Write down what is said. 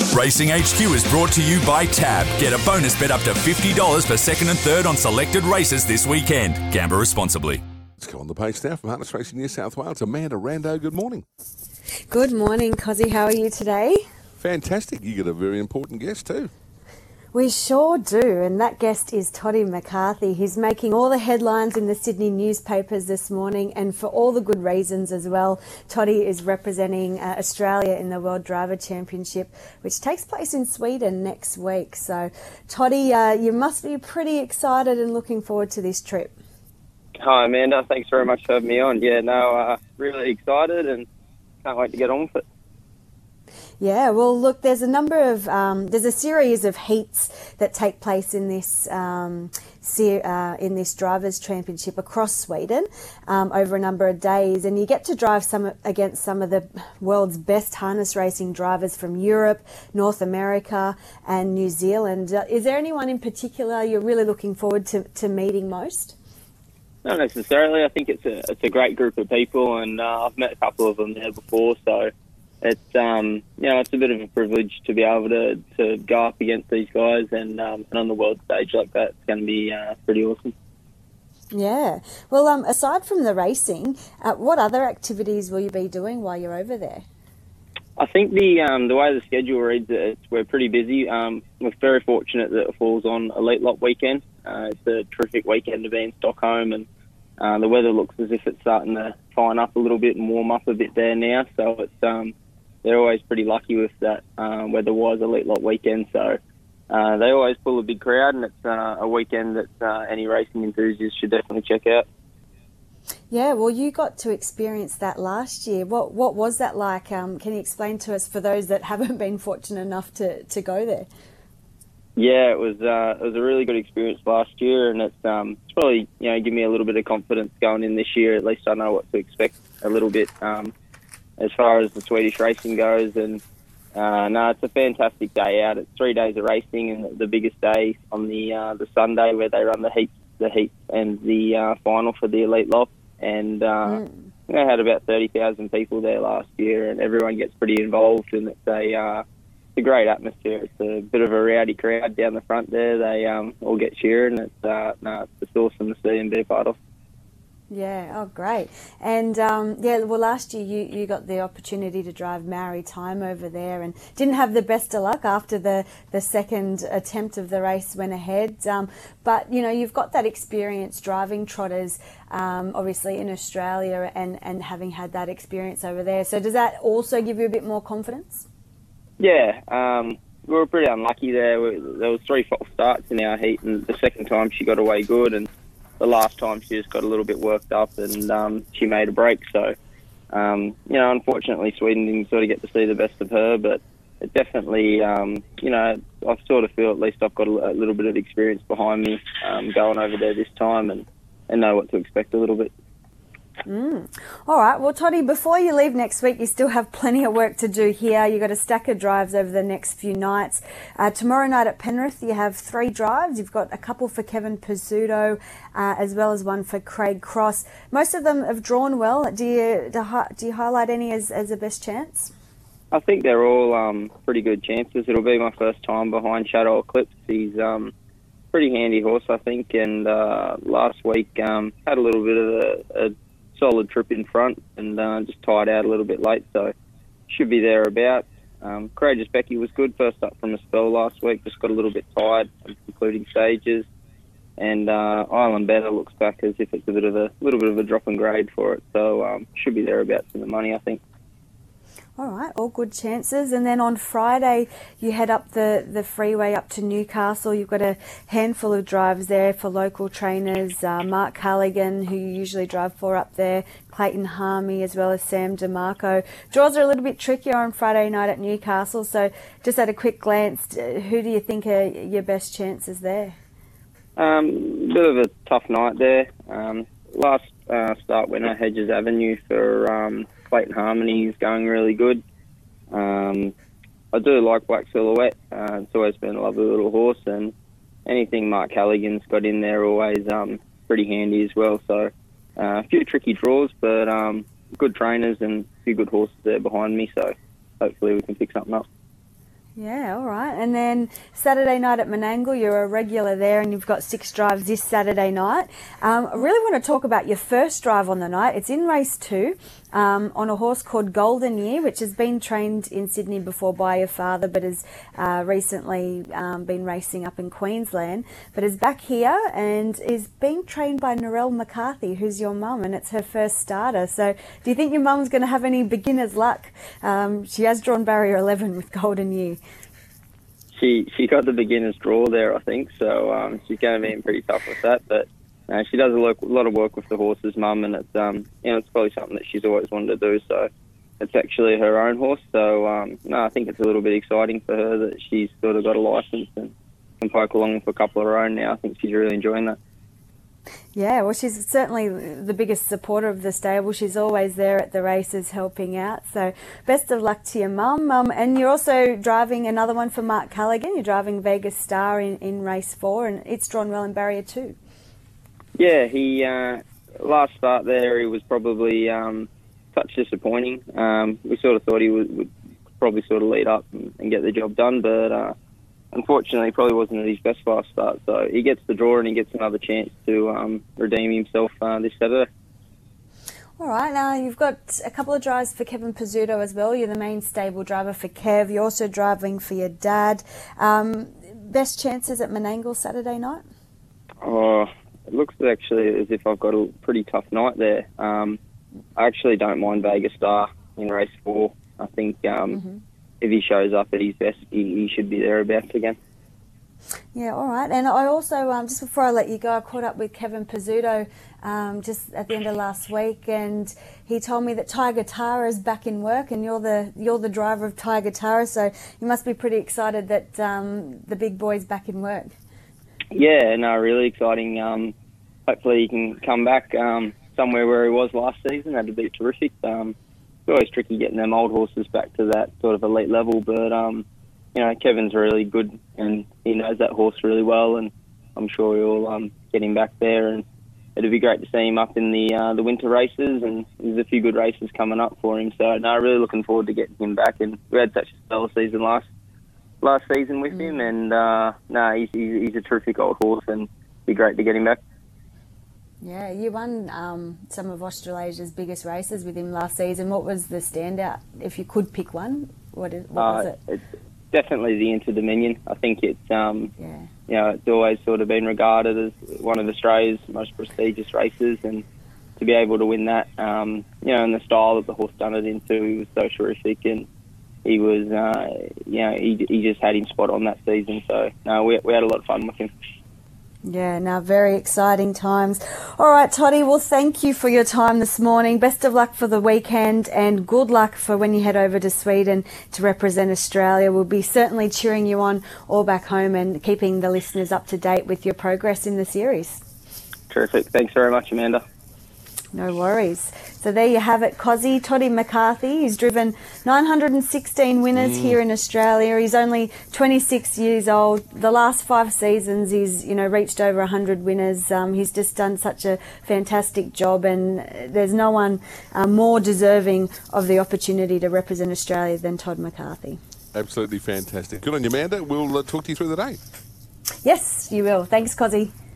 Racing HQ is brought to you by Tab. Get a bonus bet up to $50 for second and third on selected races this weekend. Gamble responsibly. Let's go on the page now from Harness Racing New South Wales. Amanda Rando, good morning. Good morning, Cozzy. How are you today? Fantastic. You got a very important guest too. We sure do, and that guest is Toddy McCarthy. He's making all the headlines in the Sydney newspapers this morning, and for all the good reasons as well. Toddy is representing Australia in the World Driver Championship, which takes place in Sweden next week. So, Toddy, you must be pretty excited and looking forward to this trip. Hi, Amanda. Thanks very much for having me on. Yeah, no, really excited and can't wait to get on with it. Yeah, well, look, there's a series of heats that take place in this Drivers' Championship across Sweden over a number of days, and you get to drive against some of the world's best harness racing drivers from Europe, North America, and New Zealand. Is there anyone in particular you're really looking forward to meeting most? Not necessarily. I think it's a great group of people, and I've met a couple of them there before, so. It's it's a bit of a privilege to be able to go up against these guys and on the world stage like that. It's going to be pretty awesome. Yeah. Well, aside from the racing, what other activities will you be doing while you're over there? I think the way the schedule reads, we're pretty busy. We're very fortunate that it falls on Elite Lot weekend. It's a terrific weekend to be in Stockholm, and the weather looks as if it's starting to fine up a little bit and warm up a bit there now. So it's they're always pretty lucky with that weather-wise Elite Lot weekend. So they always pull a big crowd, and it's a weekend that any racing enthusiast should definitely check out. Yeah, well, you got to experience that last year. What was that like? Can you explain to us for those that haven't been fortunate enough to go there? Yeah, it was a really good experience last year, and it's probably given me a little bit of confidence going in this year. At least I know what to expect a little bit as far as the Swedish racing goes. And no, it's a fantastic day out. It's 3 days of racing, and the biggest day on the Sunday where they run the heat and the final for the Elite Lot. And they had about 30,000 people there last year, and everyone gets pretty involved, and it's a great atmosphere. It's a bit of a rowdy crowd down the front there. They all get cheering. It's awesome to see and be a part of. Yeah, oh great. And well, last year you got the opportunity to drive Maori time over there and didn't have the best of luck after the second attempt of the race went ahead. But you've got that experience driving trotters, obviously in Australia and having had that experience over there. So does that also give you a bit more confidence? Yeah, we were pretty unlucky there. There was 3 false starts in our heat, and the second time she got away good, and the last time she just got a little bit worked up, and she made a break. So, unfortunately, Sweden didn't sort of get to see the best of her, but it definitely, I sort of feel at least I've got a little bit of experience behind me going over there this time and know what to expect a little bit. All right. Well, Toddy, before you leave next week, you still have plenty of work to do here. You've got a stack of drives over the next few nights. Tomorrow night at Penrith, you have 3 drives. You've got a couple for Kevin Pizzuto, as well as one for Craig Cross. Most of them have drawn well. Do you highlight any as the best chance? I think they're all pretty good chances. It'll be my first time behind Shadow Eclipse. He's pretty handy horse, I think, and last week had a little bit of a solid trip in front and just tired out a little bit late, so should be thereabouts. Courageous Becky was good first up from a spell last week, just got a little bit tired in concluding stages, and Island Better looks back as if it's a little bit of a drop in grade for it, so should be thereabouts in the money, I think. All right, all good chances. And then on Friday, you head up the freeway up to Newcastle. You've got a handful of drives there for local trainers, Mark Callaghan, who you usually drive for up there, Clayton Harmey, as well as Sam DeMarco. Draws are a little bit trickier on Friday night at Newcastle, so just at a quick glance, who do you think are your best chances there? Bit of a tough night there. Last start winner, Hedges Avenue for Clayton Harmony is going really good. I do like Black Silhouette. It's always been a lovely little horse, and anything Mark Callaghan's got in there always pretty handy as well. So a few tricky draws, but good trainers and a few good horses there behind me. So hopefully we can pick something up. Yeah, all right. And then Saturday night at Menangle, you're a regular there and you've got 6 drives this Saturday night. I really want to talk about your first drive on the night. It's in race 2 on a horse called Golden Year, which has been trained in Sydney before by your father, but has recently been racing up in Queensland, but is back here and is being trained by Narelle McCarthy, who's your mum, and it's her first starter. So do you think your mum's going to have any beginner's luck? She has drawn barrier 11 with Golden Year. She got the beginner's draw there, I think, so she's going to be pretty tough with that. But she does a lot of work with the horse's mum, and it's it's probably something that she's always wanted to do. So it's actually her own horse. So I think it's a little bit exciting for her that she's sort of got a licence and can poke along with a couple of her own now. I think she's really enjoying that. Yeah, well, she's certainly the biggest supporter of the stable. She's always there at the races helping out. So best of luck to your mum. And you're also driving another one for Mark Callaghan. You're driving Vegas Star in race 4, and it's drawn well in barrier 2. Yeah, he last start there, he was probably touch disappointing. We sort of thought he would probably sort of lead up and get the job done, but unfortunately, probably wasn't at his best last start. So he gets the draw and he gets another chance to redeem himself this Saturday. All right, now you've got a couple of drives for Kevin Pizzuto as well. You're the main stable driver for Kev. You're also driving for your dad. Best chances at Menangle Saturday night? Oh, it looks actually as if I've got a pretty tough night there. I actually don't mind Vegas Star in race 4. I think if he shows up at his best, he should be thereabouts again. Yeah, all right. And I also, just before I let you go, I caught up with Kevin Pizzuto just at the end of last week, and he told me that Tiger Tara is back in work, and you're the driver of Tiger Tara, so you must be pretty excited that the big boy's back in work. Yeah, no, really exciting. Hopefully he can come back somewhere where he was last season. That'd be terrific. It's always tricky getting them old horses back to that sort of elite level, but Kevin's really good and he knows that horse really well, and I'm sure he'll get him back there, and it'd be great to see him up in the winter races, and there's a few good races coming up for him. So no, really looking forward to getting him back, and we had such a stellar season last season with him, and he's a terrific old horse, and it'd be great to get him back. Yeah, you won some of Australasia's biggest races with him last season. What was the standout? If you could pick one, what was it? It's definitely the Inter Dominion. I think it's it's always sort of been regarded as one of Australia's most prestigious races, and to be able to win that, and the style that the horse done it into, he was so terrific, and he was, he just had him spot on that season. So no, we had a lot of fun with him. Yeah, now very exciting times. All right, Toddy, well, thank you for your time this morning. Best of luck for the weekend and good luck for when you head over to Sweden to represent Australia. We'll be certainly cheering you on all back home and keeping the listeners up to date with your progress in the series. Terrific. Thanks very much, Amanda. No worries. So there you have it, Cozzy. Toddy McCarthy. He's driven 916 winners here in Australia. He's only 26 years old. The last 5 seasons he's, reached over 100 winners. He's just done such a fantastic job, and there's no one more deserving of the opportunity to represent Australia than Todd McCarthy. Absolutely fantastic. Good on you, Amanda. We'll talk to you through the day. Yes, you will. Thanks, Cozzy.